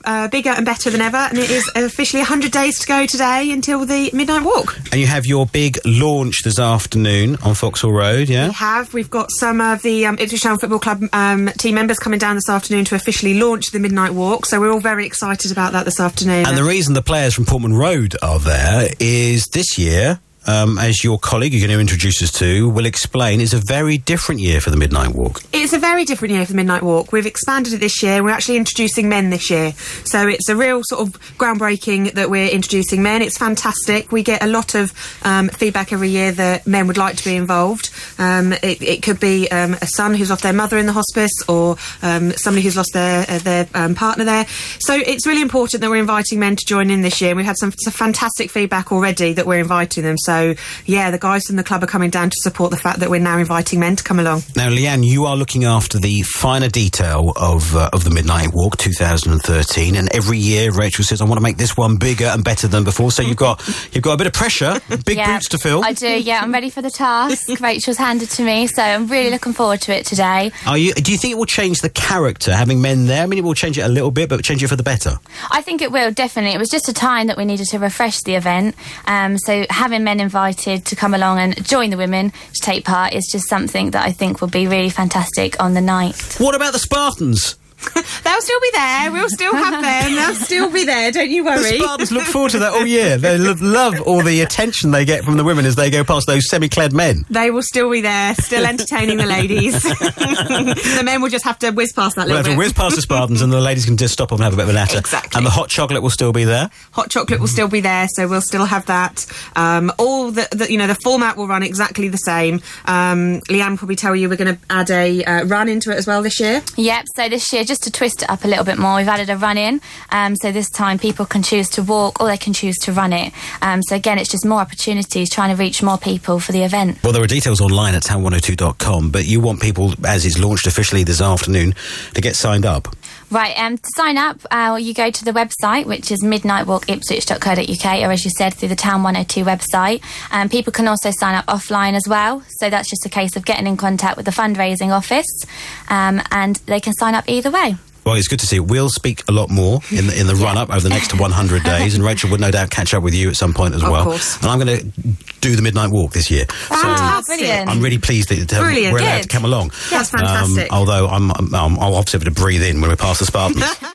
bigger and better than ever, and it is officially 100 days to go today until the Midnight Walk. And you have your big launch this afternoon on Foxhall Road, yeah? We have. We've got some of the Ipswich Town Football Club team members coming down this afternoon to officially launch the Midnight Walk, so we're all very excited about that this afternoon. And the reason the players from Portman Road are there is this year, as your colleague you're going to introduce us to will explain, it's a very different year for the Midnight Walk. It's a very different year for the Midnight Walk. We've expanded it this year. We're actually introducing men this year. So it's a real sort of groundbreaking that we're introducing men. It's fantastic. We get a lot of feedback every year that men would like to be involved. It could be a son who's lost their mother in the hospice, or somebody who's lost their partner there. So it's really important that we're inviting men to join in this year. We've had some fantastic feedback already that we're inviting them. So, yeah, the guys from the club are coming down to support the fact that we're now inviting men to come along. Now, Leanne, you are looking after the finer detail of the Midnight Walk 2013, and every year Rachel says, I want to make this one bigger and better than before. So you've got a bit of pressure, big boots to fill. I do, yeah. I'm ready for the task. Rachel's handed to me, so I'm really looking forward to it today. Do you think it will change the character, having men there? I mean, it will change it a little bit, but change it for the better? I think it will, definitely. It was just a time that we needed to refresh the event. So having men invited to come along and join the women to take part is just something that I think will be really fantastic on the night. What about the Spartans? They'll still be there. We'll still have them. They'll still be there. Don't you worry. The Spartans look forward to that all year. They love all the attention they get from the women as they go past those semi-clad men. They will still be there, still entertaining the ladies. The men will just have to whiz past that little bit. We'll have to whiz past the Spartans and the ladies can just stop off and have a bit of a natter. Exactly. And the hot chocolate will still be there? Hot chocolate will still be there, so we'll still have that. All the format will run exactly the same. Leanne will probably tell you we're going to add a run into it as well this year. Yep, so this year, just to twist it up a little bit more, we've added a run in, so this time people can choose to walk or they can choose to run it. So again, it's just more opportunities, trying to reach more people for the event. Well, there are details online at town102.com, but you want people, as it's launched officially this afternoon, to get signed up. Right, to sign up, you go to the website, which is midnightwalkipswich.co.uk, or as you said, through the Town 102 website. People can also sign up offline as well, so that's just a case of getting in contact with the fundraising office, and they can sign up either way. Well, it's good to see. We'll speak a lot more in the run-up over the next 100 days, and Rachel would no doubt catch up with you at some point as well. Of course. And I'm going to do the Midnight Walk this year. Brilliant. I'm really pleased that we're allowed to come along. That's fantastic. Although I'll obviously have to breathe in when we pass the Spartans.